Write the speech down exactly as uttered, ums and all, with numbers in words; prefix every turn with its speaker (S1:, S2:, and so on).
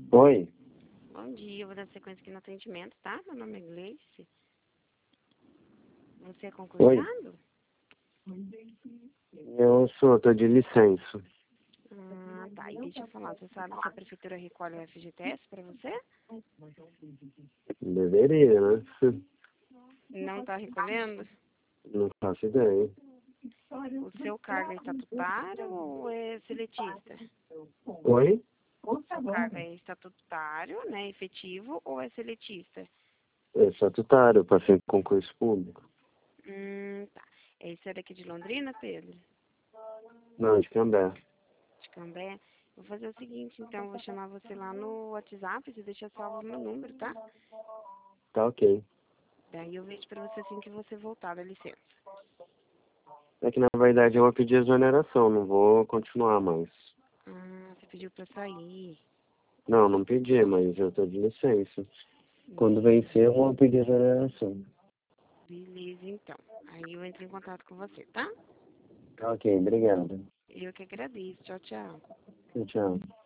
S1: Oi,
S2: Bom dia, eu vou dar sequência aqui no atendimento, tá? Meu nome é Gleice. Você é
S1: oi.
S2: concursado?
S1: Eu sou, tô de licença.
S2: Ah, tá. E deixa eu falar, você sabe se a prefeitura recolhe o F G T S pra você?
S1: Deveria, né?
S2: Não tá recolhendo?
S1: Não faço ideia.
S2: O seu cargo é estatutário ou é seletista?
S1: Oi?
S2: O seu cargo é estatutário, né, efetivo, ou é seletista?
S1: É estatutário, passei em concurso público.
S2: Hum, tá. Esse é daqui de Londrina, Pedro?
S1: Não, de Cambé.
S2: De Cambé? Vou fazer o seguinte, então, eu vou chamar você lá no WhatsApp, você deixa salvo o meu número, tá?
S1: Tá ok.
S2: Daí eu vejo pra você assim que você voltar, dá licença.
S1: É que na verdade eu vou pedir exoneração, não vou continuar mais.
S2: Ah, você pediu pra sair.
S1: Não, não pedi, mas eu tô de licença. Quando
S2: Be-
S1: vencer eu vou pedir exoneração.
S2: Beleza, então. Aí eu entro em contato com você, tá?
S1: Tá ok, obrigado.
S2: Eu que agradeço. Tchau, tchau.
S1: Tchau, tchau.